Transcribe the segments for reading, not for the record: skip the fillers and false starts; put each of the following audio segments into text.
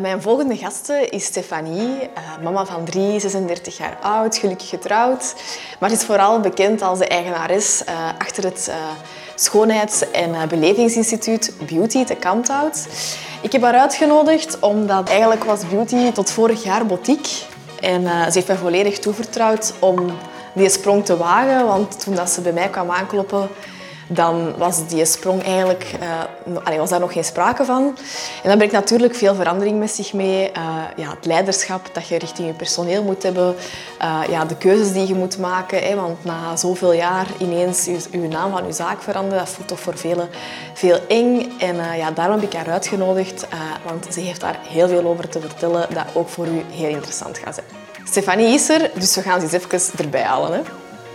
Mijn volgende gasten is Stefanie, mama van 3, 36 jaar oud, gelukkig getrouwd. Maar ze is vooral bekend als de eigenares achter het schoonheids- en belevingsinstituut Beauty te Kalmthout. Ik heb haar uitgenodigd omdat eigenlijk was Beauty tot vorig jaar boutique. En ze heeft mij volledig toevertrouwd om die sprong te wagen. Want toen dat ze bij mij kwam aankloppen, dan was die sprong eigenlijk, was daar nog geen sprake van. En dan brengt natuurlijk veel verandering met zich mee. Het leiderschap dat je richting je personeel moet hebben. De keuzes die je moet maken. Hè, want na zoveel jaar ineens je naam van je zaak veranderen, dat voelt toch voor velen veel eng. En daarom heb ik haar uitgenodigd. Want ze heeft daar heel veel over te vertellen dat ook voor u heel interessant gaat zijn. Stefanie is er, dus we gaan ze eens even erbij halen. Hè.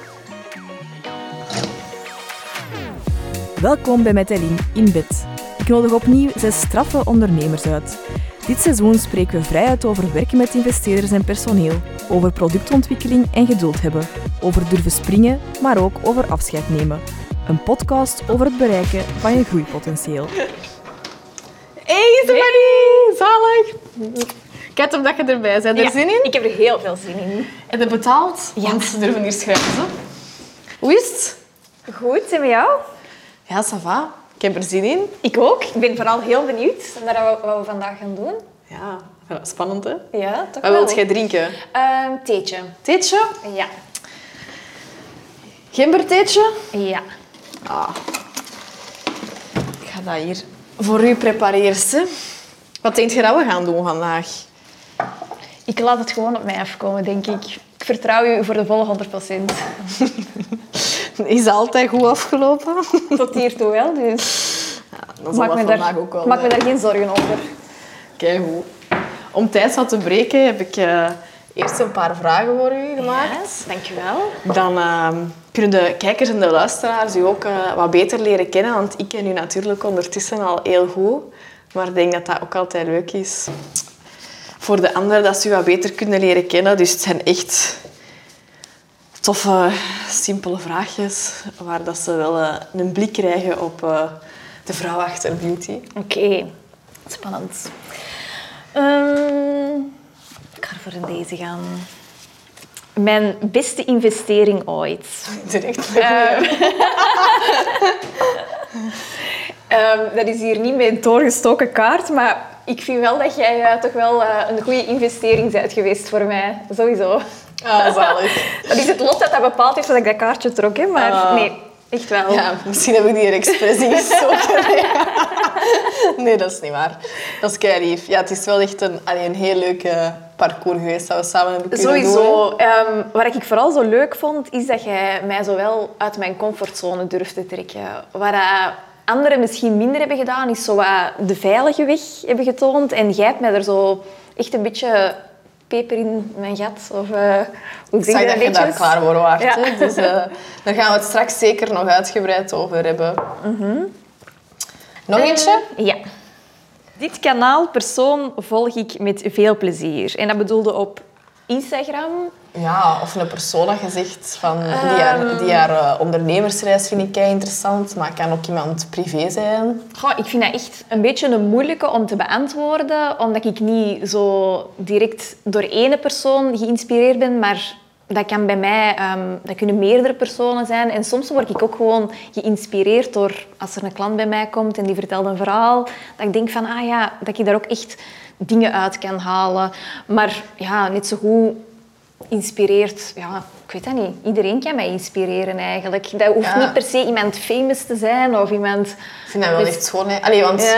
Welkom bij Metelin in bed. Ik nodig opnieuw 6 straffe ondernemers uit. Dit seizoen spreken we vrij uit over werken met investeerders en personeel, over productontwikkeling en geduld hebben, over durven springen, maar ook over afscheid nemen. Een podcast over het bereiken van je groeipotentieel. Hey Stefanie, zalig! Kijk op dat je erbij bent. Er zin in? Ik heb er heel veel zin in. Heb je betaald? Ja. Want ze durven hier schrijven. Zo. Hoe is het? Goed, en met jou? Ja, ça va. Ik heb er zin in. Ik ook. Ik ben vooral heel benieuwd naar wat we vandaag gaan doen. Ja, spannend hè? Ja, toch Wat wel. wilt jij drinken? Theetje. Theetje? Ja. Gembertheetje? Ja. Ik ga dat hier voor u prepareren. Hè. Wat denk je dat we gaan doen vandaag? Ik laat het gewoon op mij afkomen, denk ik. Ik vertrouw u voor de volle 100%. Is het altijd goed afgelopen? Tot hiertoe wel, dus Dan zal dat vandaag ook wel. maak me daar geen zorgen over. Keigoed. Om tijd wat te breken heb ik eerst een paar vragen voor u gemaakt. Yes, dankjewel. Dan kunnen de kijkers en de luisteraars u ook wat beter leren kennen. Want ik ken u natuurlijk ondertussen al heel goed. Maar ik denk dat dat ook altijd leuk is voor de anderen, dat ze u wat beter kunnen leren kennen. Dus het zijn echt toffe, simpele vraagjes waar dat ze wel een blik krijgen op de vrouw achter Beauty. Oké. Spannend. Ik ga voor deze gaan. Mijn beste investering ooit. Direct. Dat is hier niet mijn doorgestoken kaart, maar ik vind wel dat jij toch wel een goede investering bent geweest voor mij. Sowieso. Ah, zalig. Dat is het lot dat bepaald heeft dat ik dat kaartje trok, hè? Maar nee, echt wel. Ja, misschien heb ik die er expres in gestoken. Nee, dat is niet waar. Dat is keilief. Ja, het is wel echt een heel leuk parcours geweest dat we samen hebben kunnen doen. Sowieso. Wat ik vooral zo leuk vond, is dat jij mij zo wel uit mijn comfortzone durft te trekken. Waar anderen misschien minder hebben gedaan, is zo wat de veilige weg hebben getoond. En jij hebt mij er zo echt een beetje peper in mijn gat. Of, hoe zeg je dat je daar klaar voor waart. Ja. Hè? Dus daar gaan we het straks zeker nog uitgebreid over hebben. Mm-hmm. Nog eentje? Ja. Dit kanaalpersoon volg ik met veel plezier. En dat bedoelde op Instagram. Ja, of een persoon dat je zegt van die haar ondernemersreis vind ik kei interessant, maar het kan ook iemand privé zijn. Goh, ik vind dat echt een beetje een moeilijke om te beantwoorden, omdat ik niet zo direct door ene persoon geïnspireerd ben, maar dat kan bij mij, dat kunnen meerdere personen zijn. En soms word ik ook gewoon geïnspireerd door, als er een klant bij mij komt en die vertelt een verhaal, dat ik denk van, dat ik daar ook echt dingen uit kan halen. Maar ja, net zo goed inspireert, ik weet dat niet. Iedereen kan mij inspireren eigenlijk. Dat hoeft niet per se iemand famous te zijn of iemand... Ik vind dat wel echt schoon. Hè? Want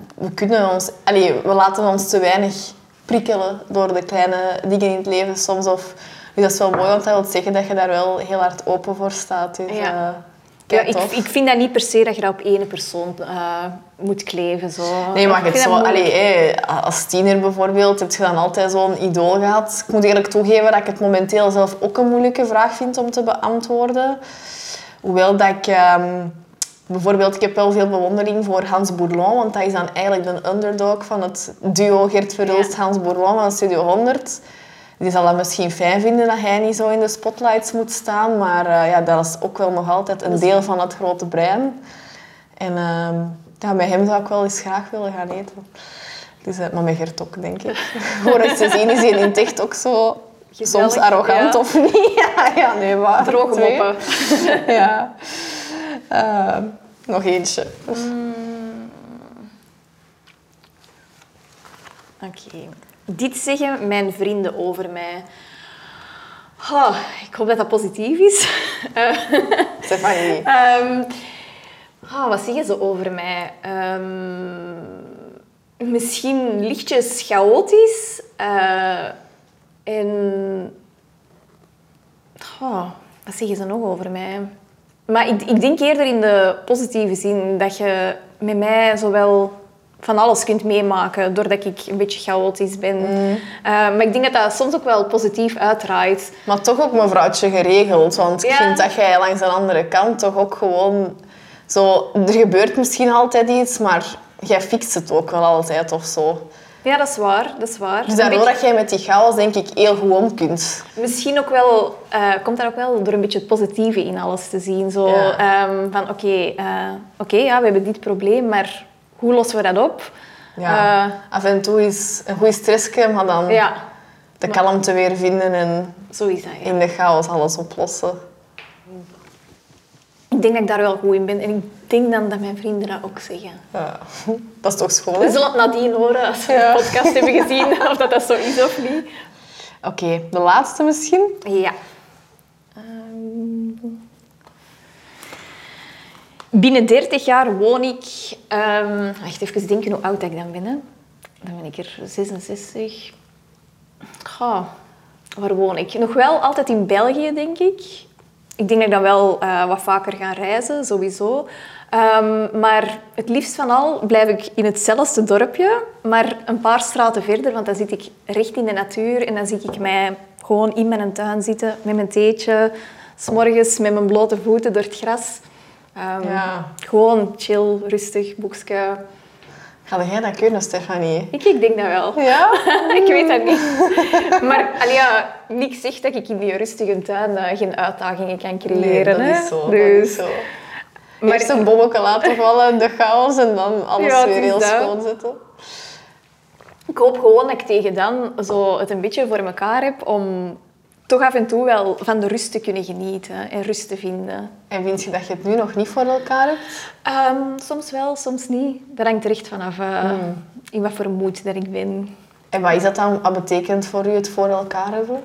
we laten ons te weinig prikkelen door de kleine dingen in het leven soms. Dus dat is wel mooi, want dat wil zeggen dat je daar wel heel hard open voor staat. Dus, ik vind dat niet per se dat je dat op één persoon moet kleven. Zo. Nee, maar als tiener bijvoorbeeld heb je dan altijd zo'n idool gehad. Ik moet eerlijk toegeven dat ik het momenteel zelf ook een moeilijke vraag vind om te beantwoorden. Hoewel dat ik... bijvoorbeeld, ik heb wel veel bewondering voor Hans Bourlon, want dat is dan eigenlijk de underdog van het duo Gert Verhulst-Hans Bourlon van Studio 100. Die zal dat misschien fijn vinden dat hij niet zo in de spotlights moet staan, maar dat is ook wel nog altijd een deel van het grote brein. En met hem zou ik wel eens graag willen gaan eten. Dus, maar met Gert ook, denk ik. Voor het te zien is hij in het echt ook zo... Gezellig, soms arrogant of niet. Ja, nee, maar... Droge moppen. Ja. Nog eentje. Oké. Dit zeggen mijn vrienden over mij. Oh, ik hoop dat dat positief is. Stefanie. Wat zeggen ze over mij? Misschien lichtjes chaotisch. Wat zeggen ze nog over mij? Maar ik denk eerder in de positieve zin. Dat je met mij zowel van alles kunt meemaken doordat ik een beetje chaotisch ben. Maar ik denk dat dat soms ook wel positief uitdraait. Maar toch ook mevrouwtje geregeld. Want ik vind dat jij langs de andere kant toch ook gewoon... Zo, er gebeurt misschien altijd iets, maar jij fixt het ook wel altijd of zo. Ja, dat is waar. Dat is waar. Dus daardoor dat jij met die chaos denk ik heel goed om kunt. Misschien ook wel, komt daar ook wel door een beetje het positieve in alles te zien. Zo, van oké, we hebben dit probleem, maar hoe lossen we dat op? Ja, af en toe is een goed stressje, maar dan de kalmte weer vinden en zo is dat, in de chaos alles oplossen. Ik denk dat ik daar wel goed in ben en ik denk dan dat mijn vrienden dat ook zeggen. Ja, dat is toch schoon, hè? We zullen het nadien horen als we de podcast hebben gezien, of dat zo is of niet. Oké, de laatste misschien? Ja. Binnen 30 jaar woon ik... wacht, even denken hoe oud ik dan ben. Hè. Dan ben ik er 66. Waar woon ik? Nog wel altijd in België, denk ik. Ik denk dat ik dan wel wat vaker ga reizen, sowieso. Maar het liefst van al blijf ik in hetzelfde dorpje, maar een paar straten verder, want dan zit ik recht in de natuur en dan zie ik mij gewoon in mijn tuin zitten met mijn theetje, 's morgens met mijn blote voeten door het gras. Gewoon chill, rustig, boekje. Ga jij dat kunnen, Stefanie? Ik denk dat wel. Ja? Ik weet dat niet. Maar niks zegt dat ik in die rustige tuin geen uitdagingen kan creëren. Nee, dat is zo. Dus... Dat is zo. Maar eerst een bommetje laten vallen, de chaos en dan alles weer heel schoon zetten. Ik hoop gewoon dat ik tegen dan zo het een beetje voor elkaar heb om toch af en toe wel van de rust te kunnen genieten en rust te vinden. En vind je dat je het nu nog niet voor elkaar hebt? Soms wel, soms niet. Dat hangt er echt vanaf in wat voor moed dat ik ben. En wat is dat dan? Wat betekent voor u het voor elkaar hebben?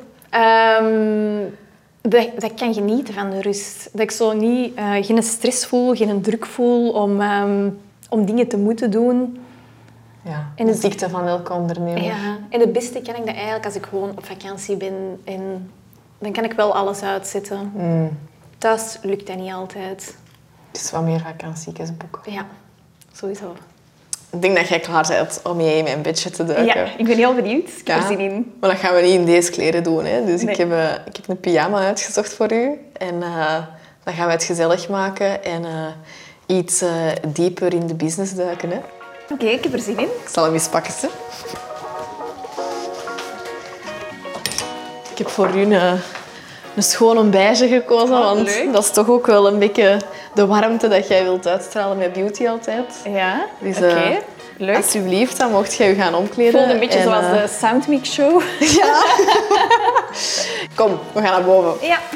Dat ik kan genieten van de rust. Dat ik zo niet, geen stress voel, geen druk voel om dingen te moeten doen. Ja, en de ziekte van elke ondernemer. Ja, en het beste kan ik dat eigenlijk als ik gewoon op vakantie ben. En dan kan ik wel alles uitzetten. Thuis lukt dat niet altijd. Dus wat meer vakantiekjes boeken. Ja, sowieso. Ik denk dat jij klaar bent om mee in mijn bedje te duiken. Ja, ik ben heel benieuwd. Ik heb er zin in. Maar dat gaan we niet in deze kleren doen. Hè. Dus nee. ik heb een pyjama uitgezocht voor u. En dan gaan we het gezellig maken en iets dieper in de business duiken. Hè. Oké, ik heb er zin in. Ik zal hem eens pakken. Hè. Ik heb voor u een schone beige gekozen, want leuk. dat is toch ook wel een beetje de warmte dat jij wilt uitstralen met beauty altijd. Ja, Dus, oké. Leuk. Alsjeblieft, dan mocht jij je gaan omkleden. Het voelt een beetje zoals de Soundmix Show. Ja. Kom, we gaan naar boven. Ja.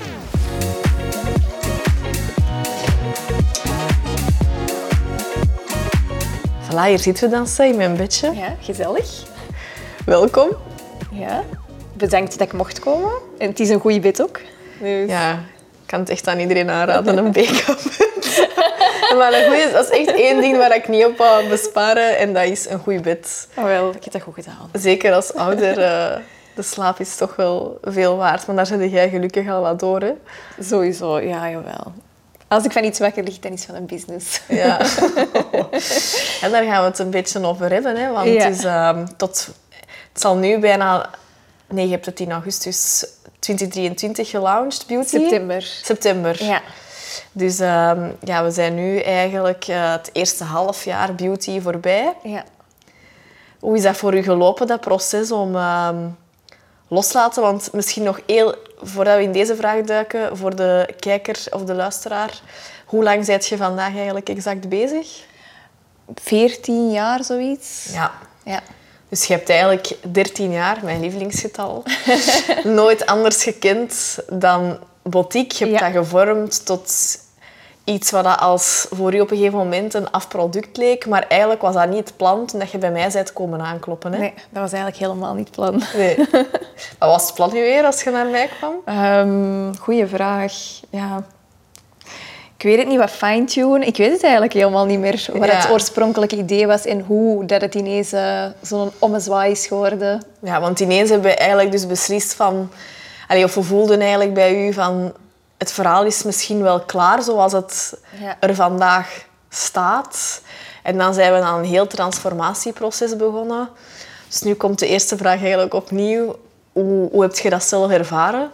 Voilà, hier zitten we dan in mijn bedje. Ja, gezellig. Welkom. Ja. Bedankt dat ik mocht komen. En het is een goede bed ook. Dus... Ja, ik kan het echt aan iedereen aanraden, een BK-bed. Maar een goeie, dat is echt één ding waar ik niet op wou besparen en dat is een goed bed. Oh wel, ik heb dat goed gedaan. Zeker als ouder, de slaap is toch wel veel waard. Maar daar zit jij gelukkig al wat door, hè? Sowieso, ja, jawel. Als ik van iets wakker lig, dan is het van een business. Ja. En daar gaan we het een beetje over hebben, hè? Want ja. het, is, het zal nu bijna... Nee, je hebt het in augustus 2023 gelaunched, Beauty. September. Ja. Dus ja, we zijn nu eigenlijk het eerste halfjaar Beauty voorbij. Ja. Hoe is dat voor u gelopen, dat proces om loslaten? Want misschien nog voordat we in deze vraag duiken, voor de kijker of de luisteraar, hoe lang bent je vandaag eigenlijk exact bezig? 14 jaar, zoiets. Ja. Ja. Dus je hebt eigenlijk 13 jaar, mijn lievelingsgetal, nooit anders gekend dan boutique. Je hebt dat gevormd tot iets wat dat als voor je op een gegeven moment een afproduct leek. Maar eigenlijk was dat niet het plan toen je bij mij bent komen aankloppen. Hè? Nee, dat was eigenlijk helemaal niet het plan. Nee. Wat was het plan nu weer als je naar mij kwam? Goeie vraag. Ja. Ik weet het niet, wat fine-tune. Ik weet het eigenlijk helemaal niet meer wat het oorspronkelijke idee was en hoe dat het ineens zo'n ommezwaai is geworden. Ja, want ineens hebben we eigenlijk dus beslist van... of we voelden eigenlijk bij u van... Het verhaal is misschien wel klaar zoals het er vandaag staat. En dan zijn we aan een heel transformatieproces begonnen. Dus nu komt de eerste vraag eigenlijk opnieuw. Hoe heb je dat zelf ervaren?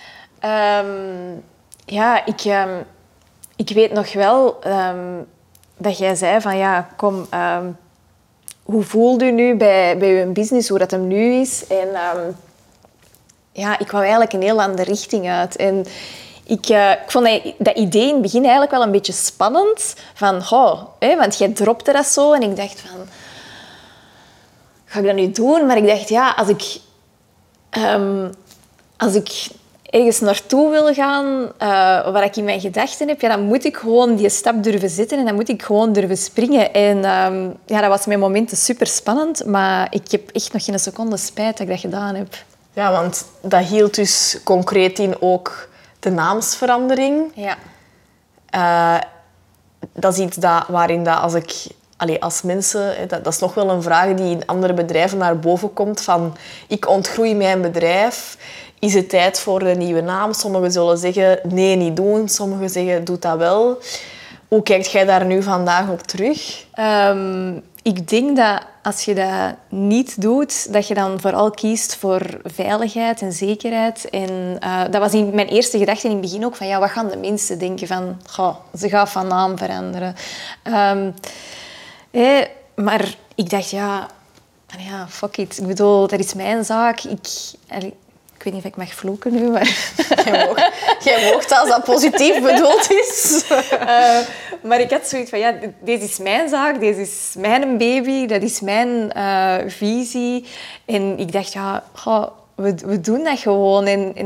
Ik weet nog wel dat jij zei van ja, kom, hoe voelt u nu bij uw business, hoe dat hem nu is? En ik wou eigenlijk een heel andere richting uit. En ik vond dat idee in het begin eigenlijk wel een beetje spannend. Van, want jij dropte dat zo. En ik dacht van, ga ik dat nu doen? Maar ik dacht, ja, als ik ergens naartoe wil gaan, waar ik in mijn gedachten heb, dan moet ik gewoon die stap durven zetten en dan moet ik gewoon durven springen. En dat was mijn momenten super spannend, maar ik heb echt nog geen seconde spijt dat ik dat gedaan heb. Ja, want dat hield dus concreet in ook de naamsverandering. Ja. Dat is iets waarin als mensen... Dat is nog wel een vraag die in andere bedrijven naar boven komt. Van, ik ontgroei mijn bedrijf. Is het tijd voor een nieuwe naam? Sommigen zullen zeggen, nee, niet doen. Sommigen zeggen, doe dat wel. Hoe kijkt jij daar nu vandaag op terug? Ik denk dat als je dat niet doet, dat je dan vooral kiest voor veiligheid en zekerheid. En dat was in mijn eerste gedachte in het begin ook van, ja, wat gaan de mensen denken van, ze gaat van naam veranderen. Maar ik dacht, fuck it. Ik bedoel, dat is mijn zaak. Ik weet niet of ik mag vloeken nu, maar... Jij moogt als dat positief bedoeld is. Maar ik had zoiets van, ja, deze is mijn zaak, deze is mijn baby, dat is mijn visie. En ik dacht, we doen dat gewoon.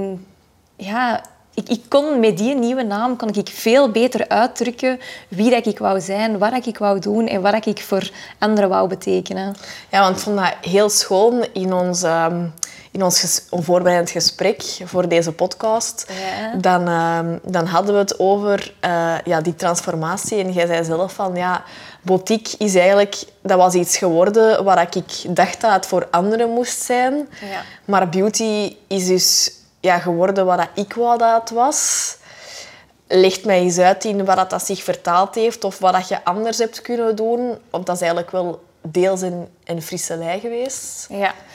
Ik kon met die nieuwe naam veel beter uitdrukken wie dat ik wou zijn, wat ik wou doen en wat ik voor anderen wou betekenen. Ja, want ik vond dat heel schoon in ons voorbereidend gesprek voor deze podcast. Ja. Dan hadden we het over die transformatie. En jij zei zelf van, boutique is eigenlijk... Dat was iets geworden waar ik dacht dat het voor anderen moest zijn. Ja. Maar beauty is dus geworden wat ik wou dat het was. Leg mij eens uit in wat dat zich vertaald heeft of wat je anders hebt kunnen doen. Want dat is eigenlijk wel deels een frisselij geweest.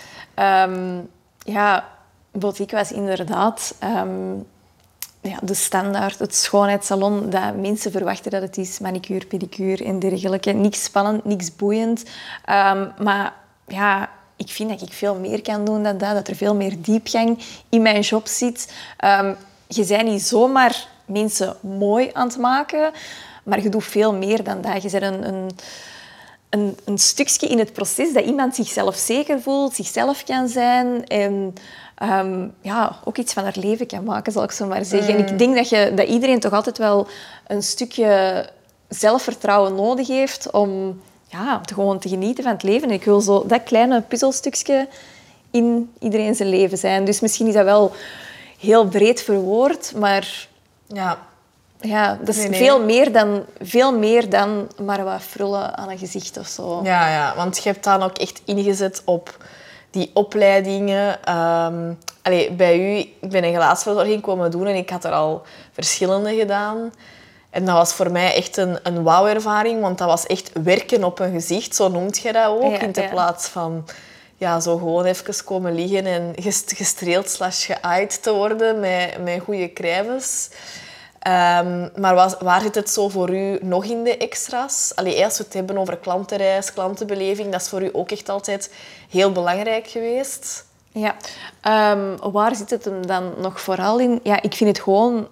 Ja. Boutique was inderdaad de standaard, het schoonheidssalon dat mensen verwachten dat het is. Manicure, pedicure en dergelijke. Niks spannend, niks boeiend. Maar ik vind dat ik veel meer kan doen dan dat er veel meer diepgang in mijn job zit. Je bent niet zomaar mensen mooi aan het maken, maar je doet veel meer dan dat. Je bent een stukje in het proces dat iemand zichzelf zeker voelt, zichzelf kan zijn en ook iets van haar leven kan maken, zal ik zo maar zeggen. En ik denk dat iedereen toch altijd wel een stukje zelfvertrouwen nodig heeft om gewoon te genieten van het leven. En ik wil zo dat kleine puzzelstukje in iedereen zijn leven zijn. Dus misschien is dat wel heel breed verwoord, maar... Ja, dat is veel meer dan maar wat frullen aan een gezicht of zo. Ja, want je hebt dan ook echt ingezet op die opleidingen. Bij u, ik ben een gelaatsverzorging komen doen en ik had er al verschillende gedaan. En dat was voor mij echt een wauw-ervaring, want dat was echt werken op een gezicht, zo noemt je dat ook, in de plaats van zo gewoon even komen liggen en gestreeld / geaaid te worden met goede crèmes. Maar waar zit het zo voor u nog in de extra's? Als we het hebben over klantenreis, klantenbeleving, dat is voor u ook echt altijd heel belangrijk geweest. Ja, waar zit het hem dan nog vooral in? Ja, ik vind het gewoon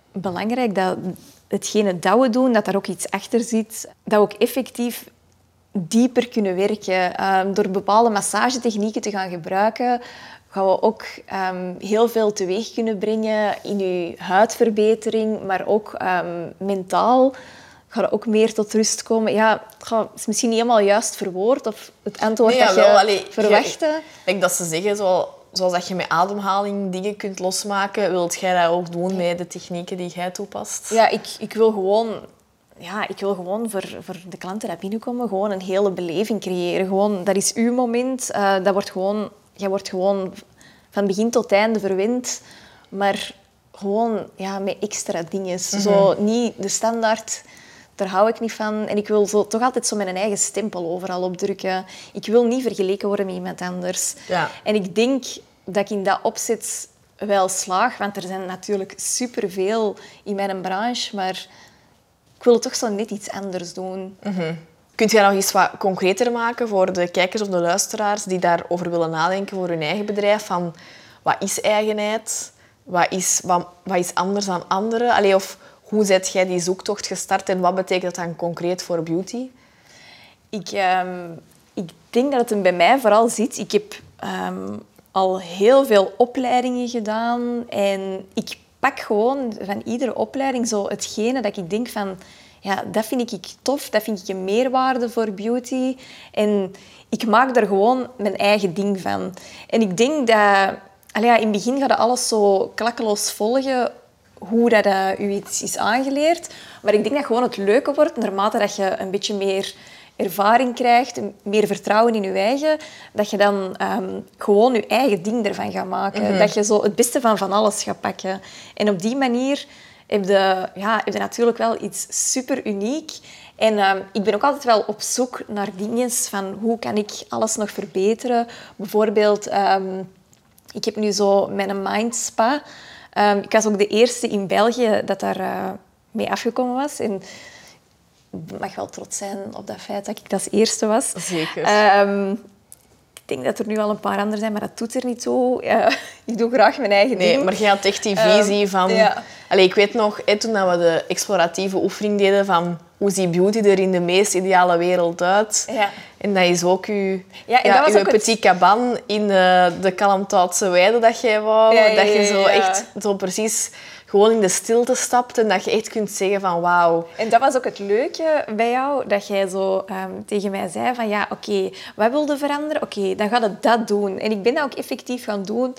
belangrijk dat hetgene dat we doen, dat daar ook iets achter zit. Dat we ook effectief dieper kunnen werken. Door bepaalde massagetechnieken te gaan gebruiken, gaan we ook heel veel teweeg kunnen brengen in je huidverbetering, maar ook mentaal gaat er ook meer tot rust komen. Ja, het is misschien niet helemaal juist verwoord of het antwoord dat je verwachtte. Ik denk dat ze zeggen, zoals dat je met ademhaling dingen kunt losmaken, wilt jij dat ook doen met de technieken die jij toepast? Ja, ik wil gewoon voor de klanten die binnenkomen gewoon een hele beleving creëren. Gewoon, dat is uw moment. Jij wordt gewoon van begin tot einde verwend. Maar gewoon met extra dingen. Zo niet de standaard, daar hou ik niet van. En ik wil toch altijd zo mijn eigen stempel overal opdrukken. Ik wil niet vergeleken worden met iemand anders. Ja. En ik denk dat ik in dat opzet wel slaag. Want er zijn natuurlijk superveel in mijn branche. Maar ik wil toch zo net iets anders doen. Kunt jij nog eens wat concreter maken voor de kijkers of de luisteraars die daarover willen nadenken voor hun eigen bedrijf? Van, wat is eigenheid? Wat is anders dan anderen? Allee, of hoe zet jij die zoektocht gestart en wat betekent dat dan concreet voor beauty? Ik denk dat het bij mij vooral zit. Ik heb al heel veel opleidingen gedaan en ik pak gewoon van iedere opleiding zo hetgene dat ik denk van, ja, dat vind ik tof, dat vind ik een meerwaarde voor beauty. En ik maak daar gewoon mijn eigen ding van. En ik denk dat, in het begin gaat alles zo klakkeloos volgen hoe dat u iets is aangeleerd. Maar ik denk dat gewoon het leuke wordt, naarmate dat je een beetje meer ervaring krijgt, meer vertrouwen in je eigen, dat je dan gewoon je eigen ding ervan gaat maken. Dat je zo het beste van alles gaat pakken. En op die manier heb je natuurlijk wel iets super uniek. En ik ben ook altijd wel op zoek naar dingen van hoe kan ik alles nog verbeteren. Bijvoorbeeld, ik heb nu zo mijn Mind Spa. Ik was ook de eerste in België dat daar mee afgekomen was. En ik mag wel trots zijn op dat feit dat ik als eerste was. Zeker. Ik denk dat er nu al een paar anderen zijn, maar dat doet er niet toe. Ik doe graag mijn eigen ding. Nee, maar je had echt die visie van... Ja. Allee, ik weet nog, toen we de exploratieve oefening deden van hoe ziet beauty er in de meest ideale wereld uit. Ja. En dat is ook uw petit cabane in de Kalmthoutse weide dat jij wou. Dat je zo echt zo precies gewoon in de stilte stapt en dat je echt kunt zeggen van wauw. En dat was ook het leuke bij jou, dat jij zo tegen mij zei van ja, oké, wat wilde veranderen? Oké, dan gaat het dat doen. En ik ben dat ook effectief gaan doen.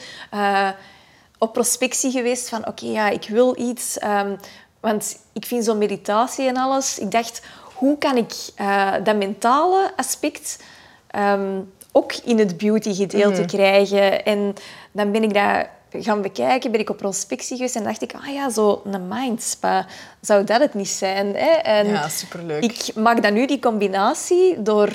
Op prospectie geweest van oké, ik wil iets. Want ik vind zo'n meditatie en alles. Ik dacht, hoe kan ik dat mentale aspect ook in het beauty gedeelte krijgen? En dan ben ik dat gaan bekijken, ben ik op prospectie geweest en dacht ik, zo een Mind Spa, zou dat het niet zijn? Hè? En ja, superleuk. ik maak dan nu die combinatie door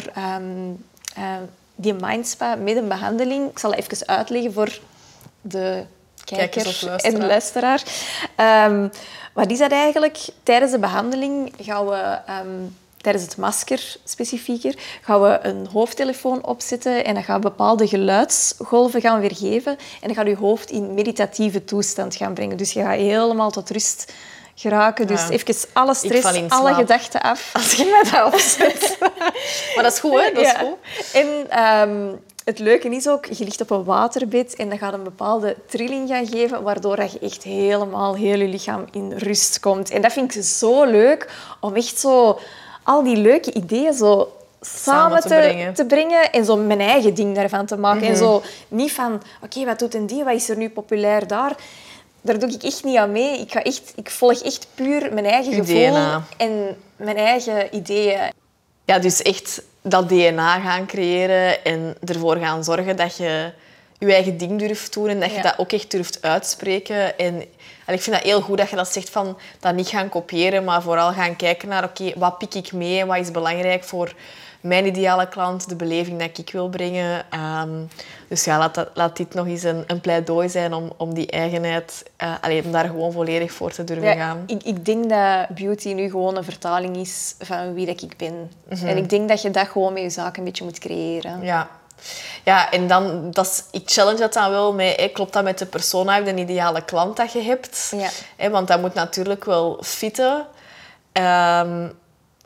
die Mind Spa met een behandeling. Ik zal het even uitleggen voor de kijkers en de luisteraar. Wat is dat eigenlijk? Tijdens de behandeling gaan we... Tijdens het masker specifieker gaan we een hoofdtelefoon opzetten en dan gaan we bepaalde geluidsgolven gaan weergeven. En dan gaat je hoofd in meditatieve toestand gaan brengen. Dus je gaat helemaal tot rust geraken. Dus even alle stress, alle gedachten af. Als je mij dat opzet. Maar dat is goed, hè? Dat is goed. En het leuke is ook, je ligt op een waterbed en dan gaat een bepaalde trilling gaan geven, waardoor je echt helemaal heel je lichaam in rust komt. En dat vind ik zo leuk, om echt zo... al die leuke ideeën zo samen te brengen en zo mijn eigen ding daarvan te maken. En zo niet van, oké, wat doet een die? Wat is er nu populair daar? Daar doe ik echt niet aan mee. Ik volg echt puur mijn eigen gevoel en mijn eigen ideeën. Ja, dus echt dat DNA gaan creëren en ervoor gaan zorgen dat je je eigen ding durft doen en dat je dat ook echt durft uitspreken. En ik vind dat heel goed dat je dat zegt van dat niet gaan kopiëren, maar vooral gaan kijken naar oké, wat pik ik mee, wat is belangrijk voor mijn ideale klant, de beleving dat ik wil brengen. Dus ja, laat dit nog eens een pleidooi zijn om die eigenheid, om daar gewoon volledig voor te durven gaan. Ik denk dat beauty nu gewoon een vertaling is van wie dat ik ben. En ik denk dat je dat gewoon met je zaak een beetje moet creëren. Ja, en dan, ik challenge dat dan wel met, klopt dat met de persona, de ideale klant dat je hebt? Ja. Want dat moet natuurlijk wel fitten.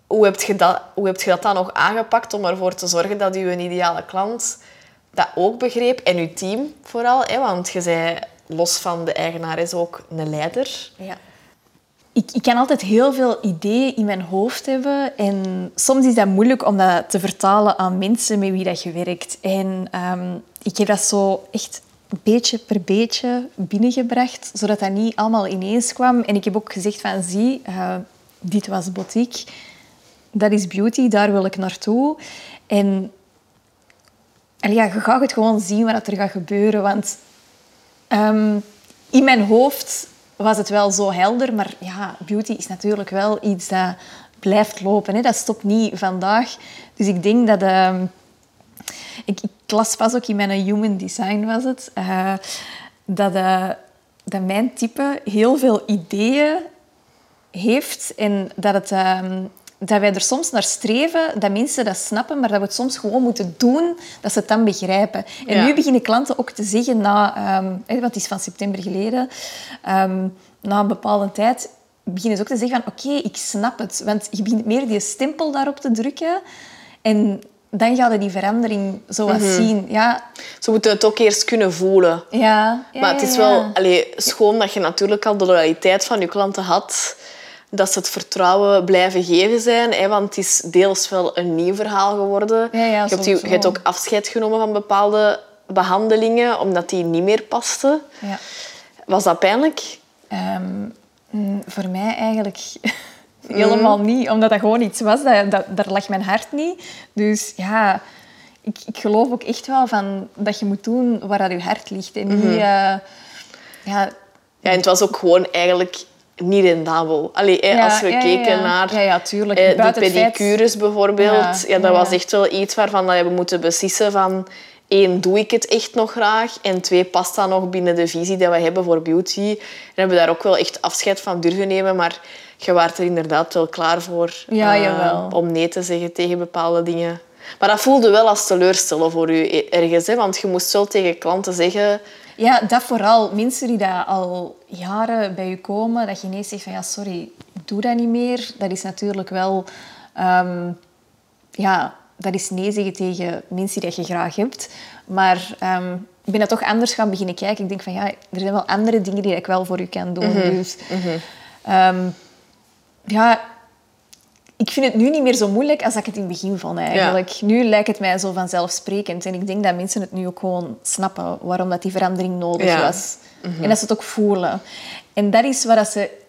Hoe heb je dat dan nog aangepakt om ervoor te zorgen dat uw ideale klant dat ook begreep? En uw team vooral, hè? Want je zei, los van de eigenares ook een leider. Ja. Ik kan altijd heel veel ideeën in mijn hoofd hebben. En soms is dat moeilijk om dat te vertalen aan mensen met wie dat je werkt. En ik heb dat zo echt beetje per beetje binnengebracht, zodat dat niet allemaal ineens kwam. En ik heb ook gezegd van, zie, dit was boutique. Dat is beauty, daar wil ik naartoe. En ja, je gaat het gewoon zien wat er gaat gebeuren. Want in mijn hoofd was het wel zo helder. Maar ja, beauty is natuurlijk wel iets dat blijft lopen. Hè. Dat stopt niet vandaag. Dus ik denk dat... Ik las pas ook in mijn human design, was het, dat mijn type heel veel ideeën heeft en dat wij er soms naar streven, dat mensen dat snappen, maar dat we het soms gewoon moeten doen, dat ze het dan begrijpen. En nu beginnen klanten ook te zeggen, want het is van september geleden, na een bepaalde tijd, beginnen ze ook te zeggen van, oké, ik snap het. Want je begint meer die stempel daarop te drukken en dan ga je die verandering zo wat zien. Ja. Ze moeten het ook eerst kunnen voelen. Ja, maar het is wel schoon dat je natuurlijk al de loyaliteit van je klanten had. Dat ze het vertrouwen blijven geven zijn. Hè, want het is deels wel een nieuw verhaal geworden. Je hebt ook afscheid genomen van bepaalde behandelingen, omdat die niet meer pasten. Ja. Was dat pijnlijk? Voor mij eigenlijk... Helemaal niet, omdat dat gewoon iets was. Daar lag mijn hart niet. Dus ja, ik geloof ook echt wel van dat je moet doen waar dat je hart ligt. En niet... en het was ook gewoon eigenlijk niet rendabel. Als we keken naar de pedicures bijvoorbeeld, dat was echt wel iets waarvan we moeten beslissen van... 1, doe ik het echt nog graag? En 2, past dat nog binnen de visie die we hebben voor beauty? En hebben we daar ook wel echt afscheid van durven nemen, maar je waart er inderdaad wel klaar voor om nee te zeggen tegen bepaalde dingen. Maar dat voelde wel als teleurstellen voor u ergens, hè? Want je moest wel tegen klanten zeggen... Ja, dat vooral. Mensen die dat al jaren bij je komen, dat je ineens zegt van ja, sorry, doe dat niet meer. Dat is natuurlijk wel... dat is nee zeggen tegen mensen die je graag hebt. Maar ik ben dat toch anders gaan beginnen kijken. Ik denk van ja, er zijn wel andere dingen die ik wel voor u kan doen. Dus ik vind het nu niet meer zo moeilijk als ik het in het begin vond eigenlijk. Ja. Nu lijkt het mij zo vanzelfsprekend. En ik denk dat mensen het nu ook gewoon snappen waarom dat die verandering nodig was. En dat ze het ook voelen. En dat is wat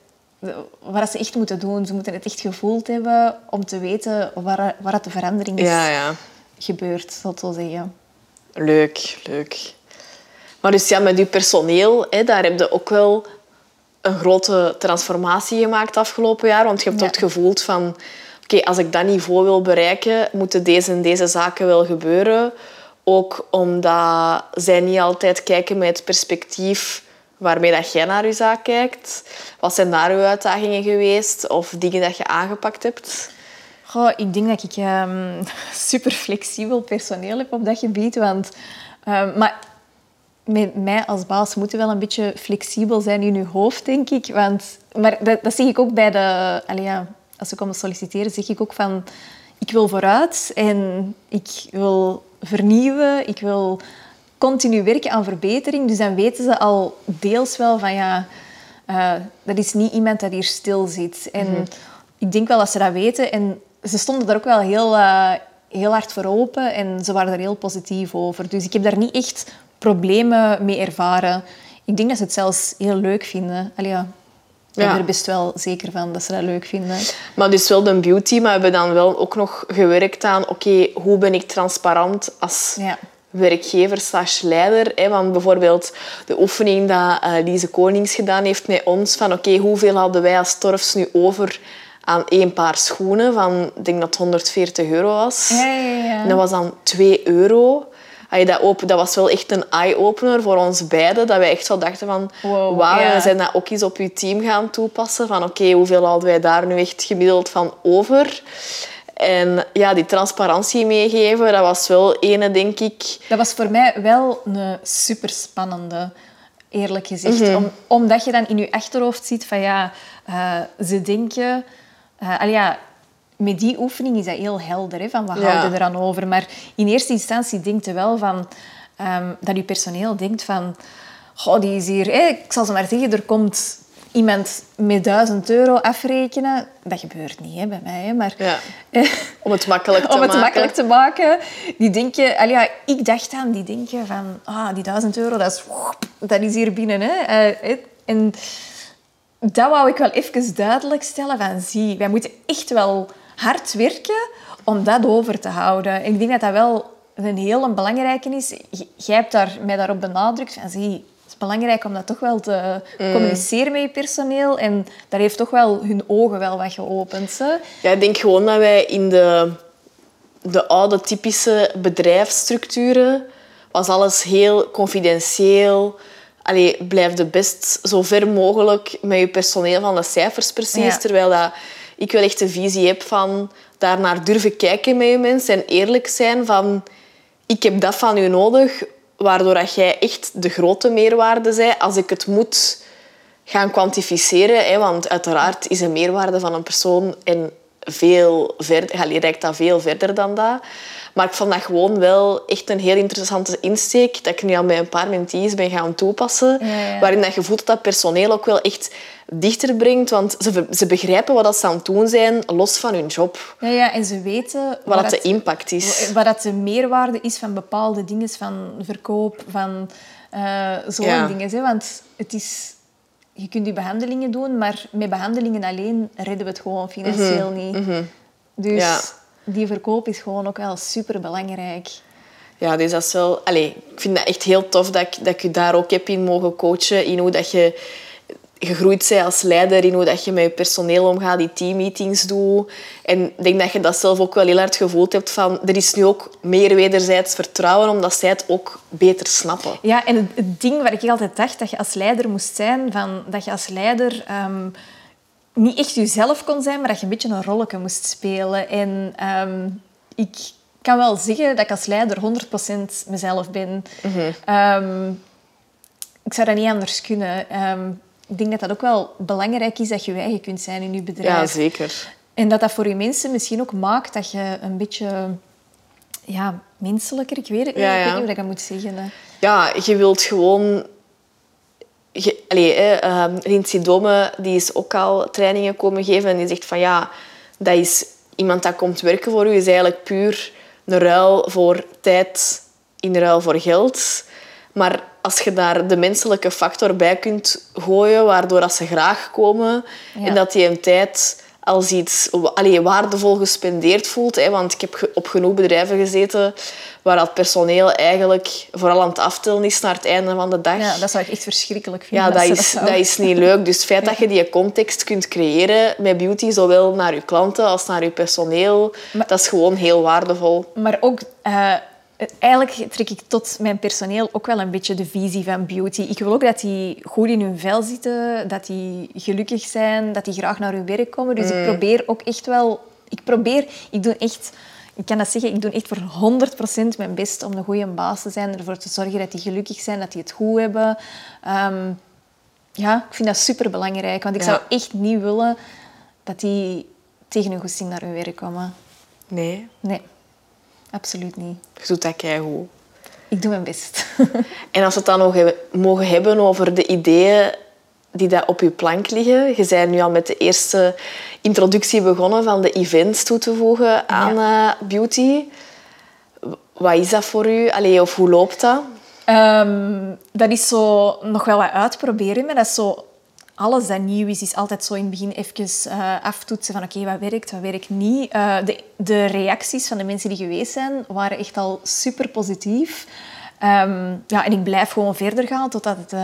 ze echt moeten doen. Ze moeten het echt gevoeld hebben om te weten waar de verandering is gebeurd, zal ik zo zeggen. Leuk. Maar dus met je personeel, daar heb je ook wel een grote transformatie gemaakt afgelopen jaar. Want je hebt ook gevoeld van... Oké, als ik dat niveau wil bereiken, moeten deze en deze zaken wel gebeuren. Ook omdat zij niet altijd kijken met het perspectief waarmee dat jij naar je zaak kijkt. Wat zijn daar uw uitdagingen geweest? Of dingen dat je aangepakt hebt? Ik denk dat ik super flexibel personeel heb op dat gebied. Maar met mij als baas moet je wel een beetje flexibel zijn in je hoofd, denk ik. Maar dat zeg ik ook bij de... als ik kom solliciteren, zeg ik ook van... Ik wil vooruit en ik wil vernieuwen. Ik wil continu werken aan verbetering. Dus dan weten ze al deels wel van... dat is niet iemand dat hier stil zit. En ik denk wel dat ze dat weten. En ze stonden daar ook wel heel hard voor open. En ze waren er heel positief over. Dus ik heb daar niet echt problemen mee ervaren. Ik denk dat ze het zelfs heel leuk vinden. Ik ben er best wel zeker van dat ze dat leuk vinden. Maar dus wel de beauty, maar we hebben dan wel ook nog gewerkt aan... Oké, hoe ben ik transparant als werkgever/leider? Want bijvoorbeeld de oefening dat Lise Konings gedaan heeft met ons... van hoeveel hadden wij als Torfs nu over aan 1 paar schoenen? Van, ik denk dat het €140 was. Ja. En dat was dan €2. Dat was wel echt een eye-opener voor ons beiden. Dat wij echt wel dachten van... We zijn dat ook eens op je team gaan toepassen. Van hoeveel hadden wij daar nu echt gemiddeld van over? En die transparantie meegeven, dat was wel ene, denk ik... Dat was voor mij wel een superspannende, eerlijk gezegd. Omdat je dan in je achterhoofd ziet van ze denken... met die oefening is dat heel helder, hè, van wat houden we eraan over. Maar in eerste instantie denkt je wel van, dat je personeel denkt van... Goh, die is hier... Hè, ik zal ze maar zeggen, er komt iemand met €1000 afrekenen. Dat gebeurt niet hè, bij mij, hè, maar... Om het makkelijk te maken. Die denken... ik dacht aan, die denken van... die €1000, dat is hier binnen. Hè. En dat wou ik wel even duidelijk stellen. Van, zie, wij moeten echt wel hard werken om dat over te houden. En ik denk dat dat wel een heel belangrijke is. Jij hebt mij daarop benadrukt. Van, zie, het is belangrijk om dat toch wel te communiceren met je personeel. En daar heeft toch wel hun ogen wel wat geopend. Hè? Ja, ik denk gewoon dat wij in de oude typische bedrijfsstructuren was alles heel confidentieel. Blijf de best zo ver mogelijk met je personeel van de cijfers precies. Ja. Terwijl dat ik wel echt de visie heb van daarnaar durven kijken met je mensen en eerlijk zijn van ik heb dat van u nodig, waardoor dat jij echt de grote meerwaarde bent als ik het moet gaan kwantificeren. Hè, want uiteraard is een meerwaarde van een persoon en veel verder, reikt dat veel verder dan dat. Maar ik vond dat gewoon wel echt een heel interessante insteek dat ik nu al bij een paar mentees ben gaan toepassen. Ja. Waarin dat je voelt dat personeel ook wel echt dichter brengt. Want ze begrijpen wat ze aan het doen zijn, los van hun job. Ja, en ze weten... Wat de impact is. Wat de meerwaarde is van bepaalde dingen, van verkoop, van zo'n dingen. Hè? Want het is... Je kunt die behandelingen doen, maar met behandelingen alleen redden we het gewoon financieel niet. Mm-hmm. Dus die verkoop is gewoon ook wel superbelangrijk. Ja, dus dat is wel... ik vind dat echt heel tof dat ik je daar ook heb in mogen coachen. In hoe dat je gegroeid bent als leider, in hoe dat je met je personeel omgaat, die teammeetings doet. En ik denk dat je dat zelf ook wel heel hard gevoeld hebt van... Er is nu ook meer wederzijds vertrouwen, omdat zij het ook beter snappen. Ja, en het ding waar ik altijd dacht dat je als leider moest zijn, dat je als leider niet echt jezelf kon zijn, maar dat je een beetje een rolletje moest spelen. En ik kan wel zeggen dat ik als leider 100% mezelf ben. Mm-hmm. Ik zou dat niet anders kunnen. Ik denk dat dat ook wel belangrijk is dat je eigen kunt zijn in je bedrijf. Ja, zeker. En dat voor je mensen misschien ook maakt dat je een beetje menselijker... Ik weet het niet, ik weet niet hoe ik dat moet zeggen. Hè. Ja, je wilt gewoon... Lindsay Dome die is ook al trainingen komen geven en die zegt van dat is iemand dat komt werken voor u, is eigenlijk puur een ruil voor tijd in ruil voor geld. Maar als je daar de menselijke factor bij kunt gooien, waardoor dat ze graag komen en dat die een tijd als iets waardevol gespendeerd voelt. Hè, want ik heb op genoeg bedrijven gezeten waar dat personeel eigenlijk vooral aan het aftellen is naar het einde van de dag. Ja, dat zou ik echt verschrikkelijk vinden. Ja, dat is niet leuk. Dus het feit dat je die context kunt creëren met beauty, zowel naar je klanten als naar je personeel, dat is gewoon heel waardevol. Maar ook... Eigenlijk trek ik tot mijn personeel ook wel een beetje de visie van beauty. Ik wil ook dat die goed in hun vel zitten, dat die gelukkig zijn, dat die graag naar hun werk komen. Dus ik probeer ook echt wel... Ik kan dat zeggen, ik doe echt voor 100% mijn best om een goede baas te zijn, ervoor te zorgen dat die gelukkig zijn, dat die het goed hebben. Ik vind dat superbelangrijk, want ik zou echt niet willen dat die tegen hun goesting naar hun werk komen. Nee. Absoluut niet. Je doet dat keigoed. Ik doe mijn best. En als we het dan nog mogen hebben over de ideeën die daar op je plank liggen. Je bent nu al met de eerste introductie begonnen van de events toe te voegen aan beauty. Wat is dat voor u? Of hoe loopt dat? Dat is zo nog wel wat uitproberen. Maar dat is zo... Alles dat nieuw is altijd zo in het begin even aftoetsen van oké, wat werkt niet. De reacties van de mensen die geweest zijn, waren echt al super positief. En ik blijf gewoon verder gaan totdat het...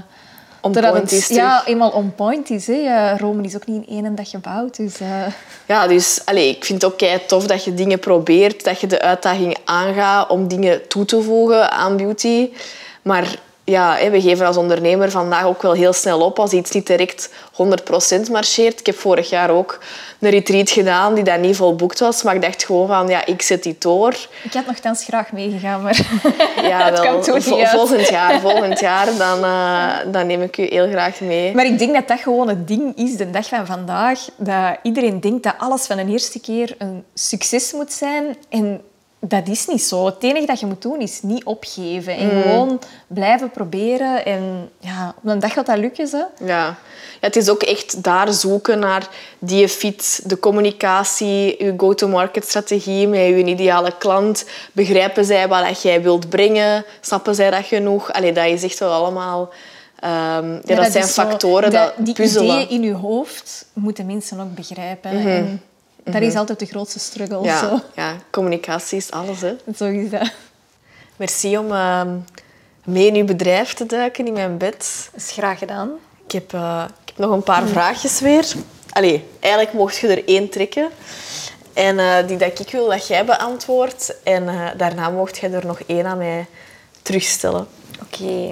eenmaal on point is. Rome is ook niet in één dag gebouwd. Dus, Ja, dus ik vind het ook kei tof dat je dingen probeert, dat je de uitdaging aangaat om dingen toe te voegen aan beauty. Maar ja, we geven als ondernemer vandaag ook wel heel snel op als iets niet direct 100% marcheert. Ik heb vorig jaar ook een retreat gedaan die dan niet volboekt was. Maar ik dacht gewoon van, ja, ik zet die door. Ik had nogthans graag meegegaan, maar ja, wel, het kwam toen niet uit. Volgend jaar dan neem ik u heel graag mee. Maar ik denk dat dat gewoon het ding is, de dag van vandaag. Dat iedereen denkt dat alles van een eerste keer een succes moet zijn. En dat is niet zo. Het enige dat je moet doen is niet opgeven. En gewoon blijven proberen. En ja, op een dag gaat dat lukken. Hè? Ja, het is ook echt daar zoeken naar die fit, de communicatie, je go-to-market strategie met je ideale klant. Begrijpen zij wat jij wilt brengen? Snappen zij dat genoeg? Allee, dat is echt wel allemaal... dat zijn factoren dat die puzzelen. Die ideeën in je hoofd moeten mensen ook begrijpen. En dat is altijd de grootste struggle. Ja, zo. ja, communicatie is alles. Hè. Zo is dat. Merci om mee in uw bedrijf te duiken, in mijn bed. Dat is graag gedaan. Ik heb nog een paar vraagjes weer. Allee, eigenlijk mocht je er 1 trekken. En die dat ik wil dat jij beantwoordt. En daarna mocht je er nog 1 aan mij terugstellen. Oké.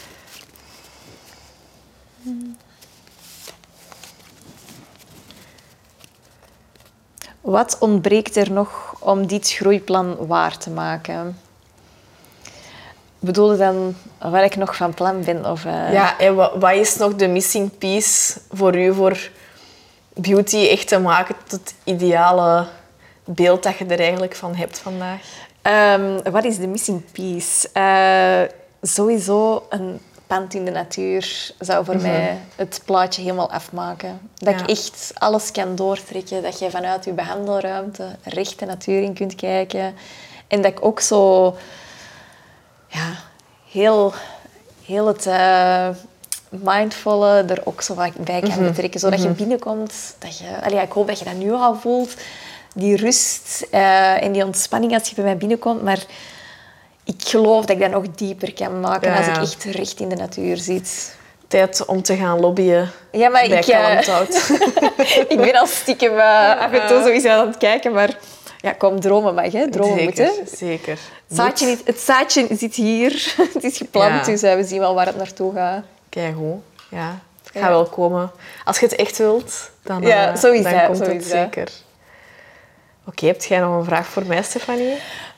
Wat ontbreekt er nog om dit groeiplan waar te maken? Bedoel je dan wat ik nog van plan ben? Of, Ja, en wat is nog de missing piece voor u, voor beauty echt te maken tot het ideale beeld dat je er eigenlijk van hebt vandaag? Wat is de missing piece? Sowieso een pand in de natuur zou voor mij het plaatje helemaal afmaken. Dat ik echt alles kan doortrekken. Dat je vanuit je behandelruimte recht de natuur in kunt kijken. En dat ik ook zo... Ja, heel het mindfulle er ook zo bij kan betrekken. Zodat je binnenkomt. Dat je, ik hoop dat je dat nu al voelt. Die rust en die ontspanning als je bij mij binnenkomt. Maar ik geloof dat ik dat nog dieper kan maken als ik echt recht in de natuur zit. Tijd om te gaan lobbyen bij Kalmthout. Ik ben al stiekem af en toe sowieso aan het kijken, maar ja, kom, dromen mag, hè. Dromen moeten. Zeker. Het zaadje zit hier. Het is geplant, dus we zien wel waar het naartoe gaat. Kijk hoe. Ja, het gaat wel komen. Als je het echt wilt, dan, dan komt het zeker. Oké, heb jij nog een vraag voor mij, Stefanie?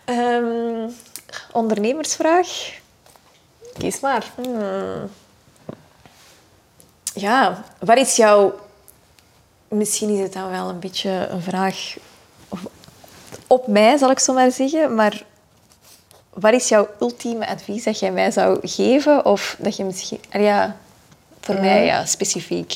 Ondernemersvraag? Kies maar. Ja, wat is jouw... Misschien is het dan wel een beetje een vraag op mij, zal ik zo maar zeggen. Maar wat is jouw ultieme advies dat jij mij zou geven? Of dat je misschien... voor mij specifiek.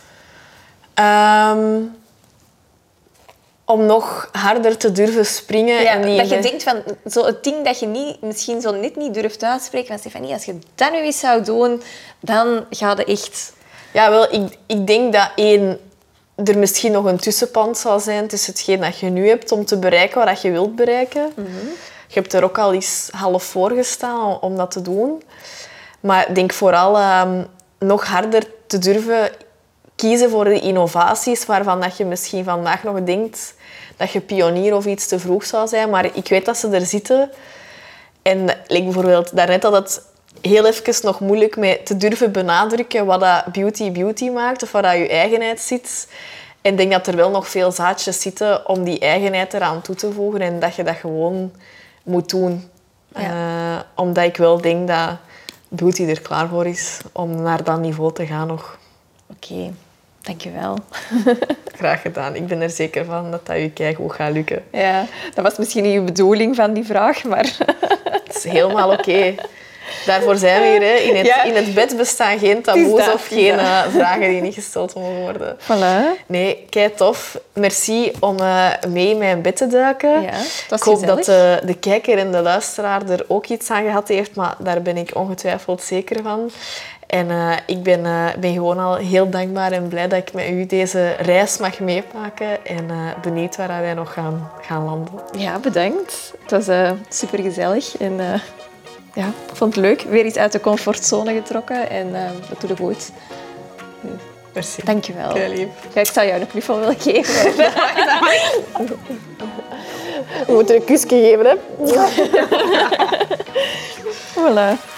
Om nog harder te durven springen. Ja, en dat je denkt van zo het ding dat je misschien zo net niet durft uitspreken. Van Stefanie, als je dat nu eens zou doen, dan ga je echt... Ja, wel, ik denk dat er misschien nog een tussenpand zal zijn tussen hetgeen dat je nu hebt om te bereiken wat je wilt bereiken. Je hebt er ook al eens half voor gestaan om dat te doen. Maar ik denk vooral nog harder te durven kiezen voor de innovaties waarvan dat je misschien vandaag nog denkt dat je pionier of iets te vroeg zou zijn. Maar ik weet dat ze er zitten. En like bijvoorbeeld daarnet had het heel even nog moeilijk met te durven benadrukken wat dat beauty maakt of waar dat je eigenheid zit. En ik denk dat er wel nog veel zaadjes zitten om die eigenheid eraan toe te voegen en dat je dat gewoon moet doen. Ja. Omdat ik wel denk dat beauty er klaar voor is om naar dat niveau te gaan nog. Oké, dankjewel. Graag gedaan. Ik ben er zeker van dat dat je keigoed gaat lukken. Ja, dat was misschien niet je bedoeling van die vraag, maar... Het is helemaal oké. Daarvoor zijn we hier. Hè. In het bed bestaan geen taboes of geen vragen die niet gesteld mogen worden. Voilà. Nee, kei tof. Merci om mee in mijn bed te duiken. Ja, ik hoop dat de kijker en de luisteraar er ook iets aan gehad heeft, maar daar ben ik ongetwijfeld zeker van. En ik ben gewoon al heel dankbaar en blij dat ik met u deze reis mag meemaken. En benieuwd waar wij nog gaan landen. Ja, bedankt. Het was supergezellig. En ja, ik vond het leuk. Weer iets uit de comfortzone getrokken. En dat doe je goed. Merci. Dankjewel. Heel lief. Ja, ik zou jou een knuffel willen geven. We moeten een kusje geven, hè? Voilà.